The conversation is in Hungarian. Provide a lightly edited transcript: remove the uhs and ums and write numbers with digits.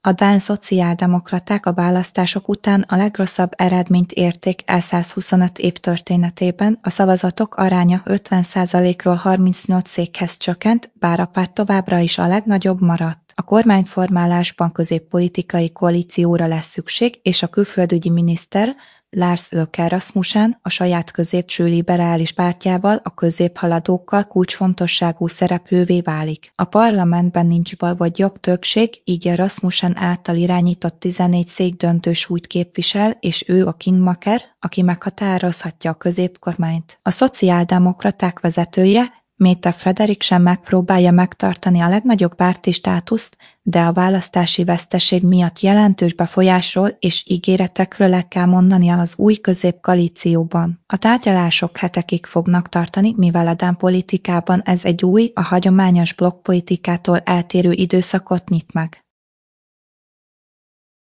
A dán szociáldemokraták a választások után a legrosszabb eredményt érték el 125 év történetében, a szavazatok aránya 50%-ról 38 székhez csökkent, bár a párt továbbra is a legnagyobb maradt. A kormányformálásban középpolitikai koalícióra lesz szükség, és a külföldügyi miniszter, Lars Løkke Rasmussen a saját középső liberális pártjával, a középhaladókkal kulcsfontosságú szereplővé válik. A parlamentben nincs bal vagy jobb többség, így a Rasmussen által irányított 14 szék döntő súlyt képvisel, és ő a kingmaker, aki meghatározhatja a középkormányt. A szociáldemokraták vezetője, Mette Frederiksen megpróbálja megtartani a legnagyobb párti státuszt, de a választási veszteség miatt jelentős befolyásról és ígéretekről le kell mondania az új középkoalícióban. A tárgyalások hetekig fognak tartani, mivel a dán politikában ez egy új, a hagyományos blokkpolitikától eltérő időszakot nyit meg.